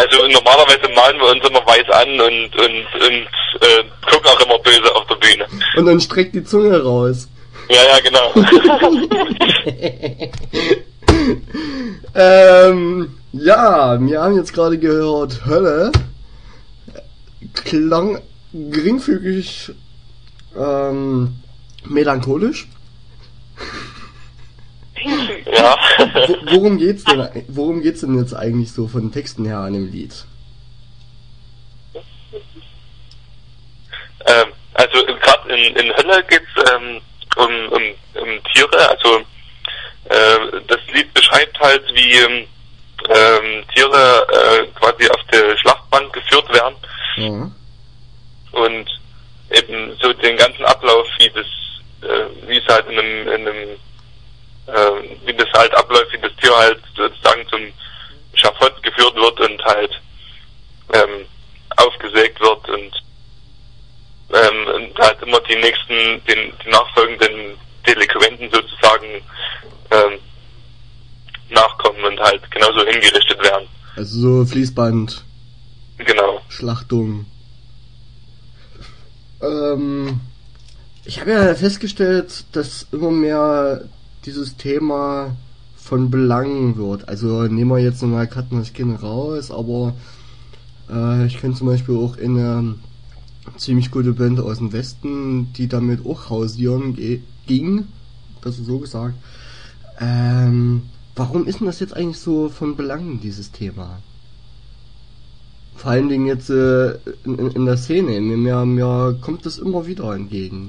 Also normalerweise malen wir uns immer weiß an und gucken auch immer böse auf der Bühne. Und dann streckt die Zunge raus. Ja, genau. Ja, wir haben jetzt gerade gehört, Hölle klang geringfügig melancholisch. Ja. Worum geht's denn jetzt eigentlich so von den Texten her an dem Lied? Also gerade in Hölle geht's um Tiere. Also das Lied beschreibt halt, wie Tiere quasi auf der Schlachtbank geführt werden. Ja. Und eben so den ganzen Ablauf, wie es halt wie das halt abläuft, wie das Tier halt sozusagen zum Schafott geführt wird und halt aufgesägt wird und halt immer die nachfolgenden Delinquenten sozusagen nachkommen und halt genauso hingerichtet werden. Also so Fließband. Genau. Schlachtung. Ich habe ja festgestellt, dass immer mehr dieses Thema von Belang wird. Also nehmen wir jetzt nochmal Cutten das Skin raus, aber ich kenne zum Beispiel auch eine ziemlich gute Band aus dem Westen, die damit auch hausieren ging, besser so gesagt. Warum ist denn das jetzt eigentlich so von Belang, dieses Thema? Vor allen Dingen jetzt in der Szene. Mir kommt das immer wieder entgegen.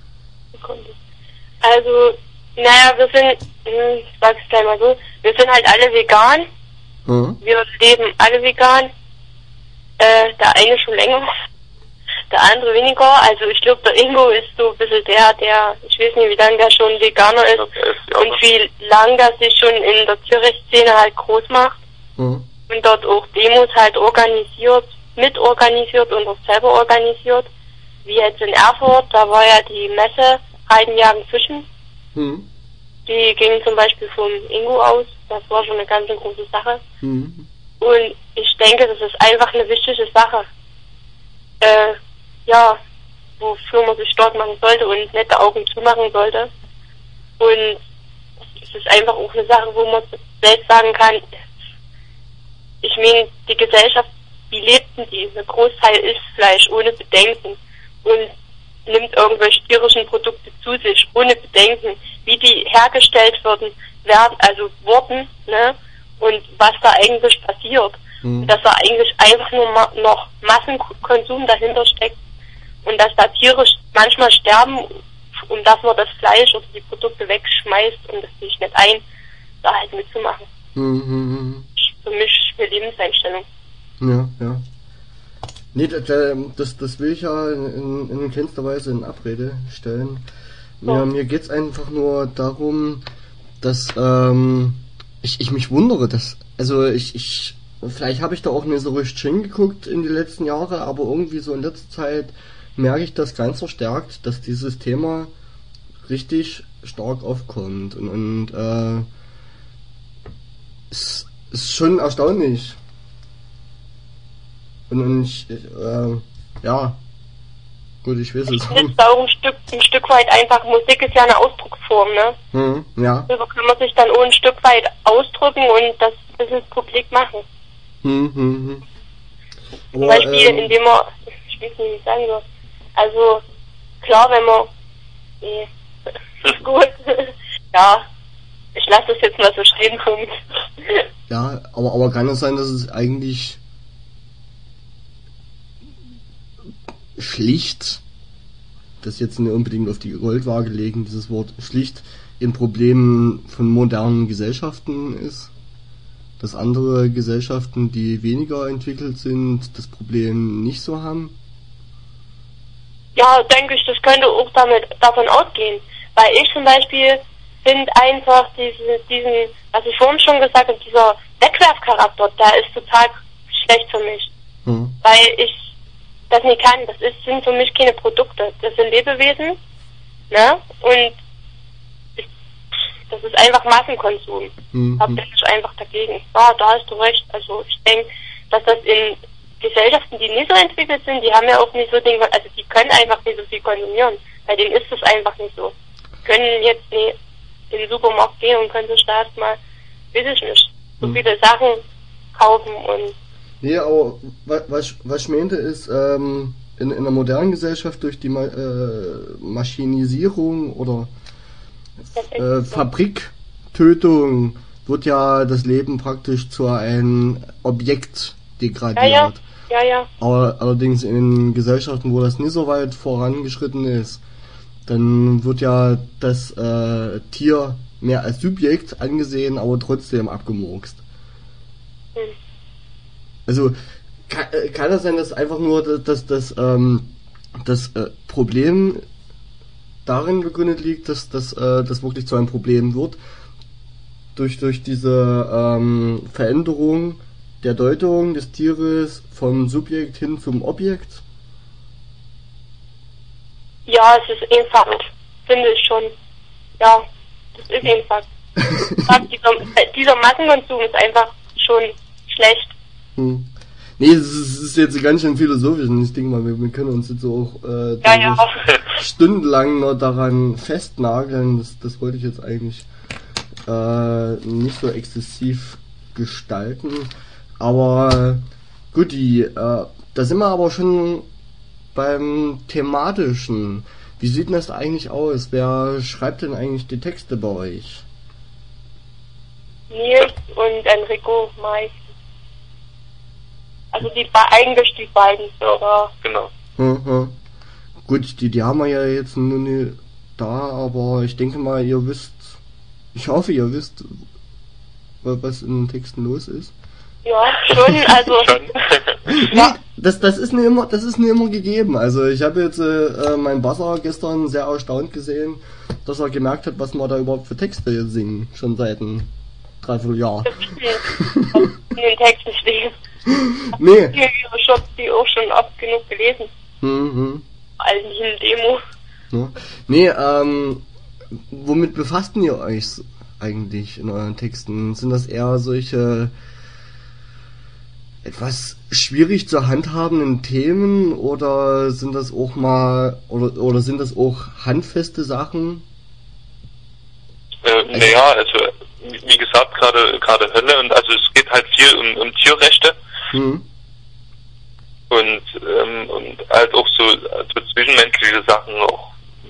Also, naja, wir sind, ich sag's gleich mal so, wir sind halt alle vegan. Hm? Wir leben alle vegan. Der eine schon länger, der andere weniger. Also ich glaube, der Ingo ist so ein bisschen der, ich weiß nicht, wie lange der schon Veganer ist und wie lange der sich schon in der Tierrechtsszene halt groß macht. Hm? Und dort auch Demos halt mitorganisiert und auch selber organisiert. Wie jetzt in Erfurt, da war ja die Messe Reiten, Jagen, Fischen. Hm? Die ging zum Beispiel vom Ingo aus. Das war schon eine ganz große Sache. Hm? Und ich denke, das ist einfach eine wichtige Sache. Ja, wofür man sich stark machen sollte und nette Augen zumachen sollte. Und es ist einfach auch eine Sache, wo man selbst sagen kann, ich meine, die Gesellschaft, wie lebt denn die? Ein Großteil isst Fleisch ohne Bedenken und nimmt irgendwelche tierischen Produkte zu sich ohne Bedenken, wie die hergestellt wurden, ne? Und was da eigentlich passiert. Und dass da eigentlich einfach nur noch Massenkonsum dahinter steckt und dass da Tiere manchmal sterben und dass man das Fleisch oder die Produkte wegschmeißt und das sich nicht ein, da halt mitzumachen. Für mich eine Lebenseinstellung. Ja. Nee, das will ich ja in keinster Weise in Abrede stellen. Mir geht's einfach nur darum, dass ich mich wundere, dass, also ich vielleicht habe ich da auch nicht so richtig hingeguckt in die letzten Jahre, aber irgendwie so in letzter Zeit merke ich das ganz verstärkt, dass dieses Thema richtig stark aufkommt und es ist schon erstaunlich. Und ich ja, gut, ich weiß es. Das ist auch ein Stück weit einfach, Musik ist ja eine Ausdrucksform, ne? Ja. So kann man sich dann auch ein Stück weit ausdrücken und das ein bisschen publik machen. Zum Beispiel, indem man, ich weiß nicht, wie ich sagen soll, also, klar, wenn man, ist gut, ja, ich lasse das jetzt mal so stehen, Punkt. Ja, aber kann es sein, dass es eigentlich schlicht, das jetzt nicht unbedingt auf die Goldwaage legen, dieses Wort schlicht, ein Problem von modernen Gesellschaften ist? Dass andere Gesellschaften, die weniger entwickelt sind, das Problem nicht so haben? Ja, denke ich, das könnte auch davon ausgehen. Weil ich zum Beispiel finde einfach diesen, was ich vorhin schon gesagt habe, dieser Wegwerfcharakter, der ist total schlecht für mich. Weil ich das nicht kann. Sind für mich keine Produkte. Das sind Lebewesen, ne? Und das ist einfach Massenkonsum. Da bin ich einfach dagegen. Ja, da hast du recht. Also ich denke, dass das in Gesellschaften, die nicht so entwickelt sind, die haben ja auch nicht so Dinge, also die können einfach nicht so viel konsumieren. Bei denen ist es einfach nicht so. Die können jetzt nicht in den Supermarkt gehen und können sich da erstmal, weiß ich nicht, so viele Sachen kaufen und... Nee, aber was ich meinte ist, in einer modernen Gesellschaft durch die Maschinisierung oder Fabriktötung wird ja das Leben praktisch zu einem Objekt degradiert. Ja. Aber allerdings in Gesellschaften, wo das nicht so weit vorangeschritten ist, dann wird ja das Tier mehr als Subjekt angesehen, aber trotzdem abgemurkst. Also kann das sein, dass einfach nur das Problem darin begründet liegt, dass das wirklich zu einem Problem wird durch diese Veränderung der Deutung des Tieres vom Subjekt hin zum Objekt? Ja, es ist einfach, finde ich schon. Ja, das ist einfach. Dieser Massenkonsum ist einfach schon schlecht. Nee, es ist jetzt ganz schön philosophisch und ich denke mal, wir können uns jetzt auch stundenlang noch daran festnageln. Das wollte ich jetzt eigentlich nicht so exzessiv gestalten. Aber gut, da sind wir aber schon beim Thematischen. Wie sieht denn das eigentlich aus? Wer schreibt denn eigentlich die Texte bei euch? Nils und Enrico meist. Also eigentlich die beiden sogar. Genau. Gut, die haben wir ja jetzt nur nicht da, aber ich denke mal, ich hoffe, ihr wisst, was in den Texten los ist. Ja, schon, also. Ja. Das ist nicht immer gegeben. Also ich habe jetzt meinen Basser gestern sehr erstaunt gesehen, dass er gemerkt hat, was wir da überhaupt für Texte singen, schon seit einem Dreivierteljahr. Das ist in den Texten stehen. Nee. Ich hab die auch schon oft genug gelesen. Eigentlich in Demo. Ja. Nee, womit befasst ihr euch eigentlich in euren Texten? Sind das eher solche etwas schwierig zu handhabenden Themen oder sind das auch mal oder sind das auch handfeste Sachen? Naja, also wie gesagt, gerade Hölle und also es geht halt viel um Tierrechte. Und halt auch so zwischenmenschliche Sachen auch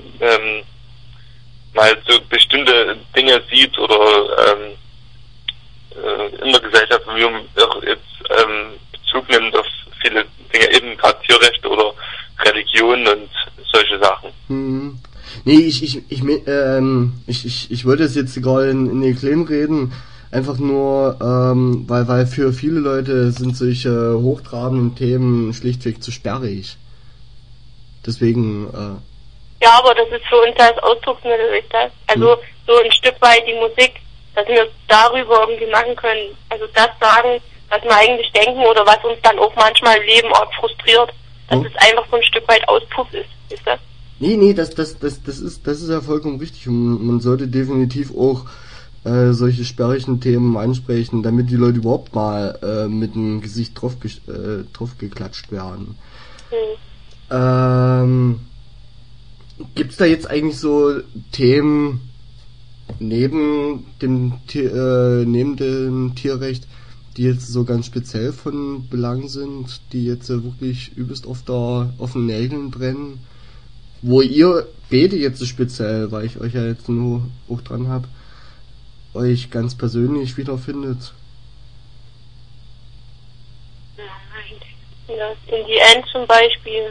mal so bestimmte Dinge sieht oder in der Gesellschaft, wie man auch jetzt Bezug nimmt auf viele Dinge, eben gerade Tierrechte oder Religion und solche Sachen. Nee, ich wollte es jetzt gerade in den Claim reden, einfach nur, weil für viele Leute sind solche hochtrabenden Themen schlichtweg zu sperrig. Deswegen, Ja, aber das ist für uns als Ausdrucksmittel, ist das. Also so ein Stück weit die Musik, dass wir darüber irgendwie machen können. Also das sagen, was wir eigentlich denken oder was uns dann auch manchmal im Leben auch frustriert, dass es einfach so ein Stück weit Auspuff ist das? Nee, das ist ja vollkommen richtig. Und man sollte definitiv auch solche sperrigen Themen ansprechen, damit die Leute überhaupt mal mit dem Gesicht drauf geklatscht werden. Gibt's da jetzt eigentlich so Themen neben dem Tierrecht, die jetzt so ganz speziell von Belang sind, die jetzt wirklich übelst auf den Nägeln brennen, wo ihr beide jetzt so speziell, weil ich euch ja jetzt nur hoch dran hab, euch ganz persönlich wiederfindet? Ja, in die End zum Beispiel.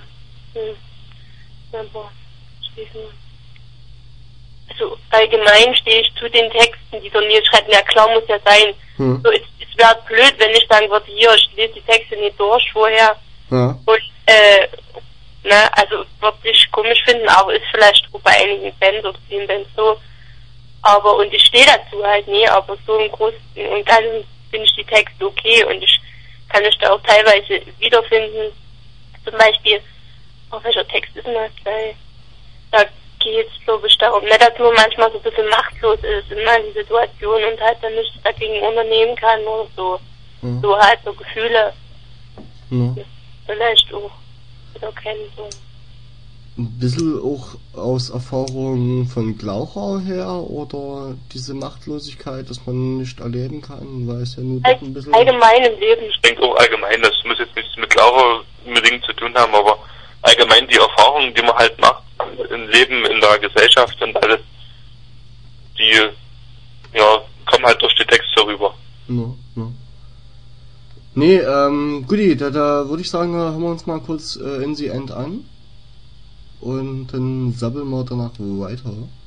Also allgemein stehe ich zu den Texten, die der Nils schreibt. Ja klar, muss ja sein. So, es wäre blöd, wenn ich sagen würde, hier, ich lese die Texte nicht durch vorher. Ja. Und also wirklich komisch finden, aber ist vielleicht auch bei einigen Bands oder vielen Bands so. Aber, und ich stehe dazu halt nie, aber so im Großen und Ganzen finde ich die Texte okay und ich kann mich da auch teilweise wiederfinden. Zum Beispiel, welcher Text ist denn das? Da geht es, glaube ich, darum, dass man manchmal so ein bisschen machtlos ist in manchen Situationen und halt dann nichts dagegen unternehmen kann oder so. So halt so Gefühle. Ja. Vielleicht auch wieder kennen so. Ein bisschen auch aus Erfahrung von Glauchau her oder diese Machtlosigkeit, dass man nicht erleben kann, weil es ja nur doch ein bisschen... Allgemein im Leben. Ich denke auch allgemein, das muss jetzt nichts mit Glaube unbedingt zu tun haben, aber allgemein die Erfahrungen, die man halt macht im Leben, in der Gesellschaft und alles, die kommen halt durch die Texte rüber. No. Nee, guti, da würde ich sagen, hören wir uns mal kurz In the End an und dann sabbeln wir danach weiter.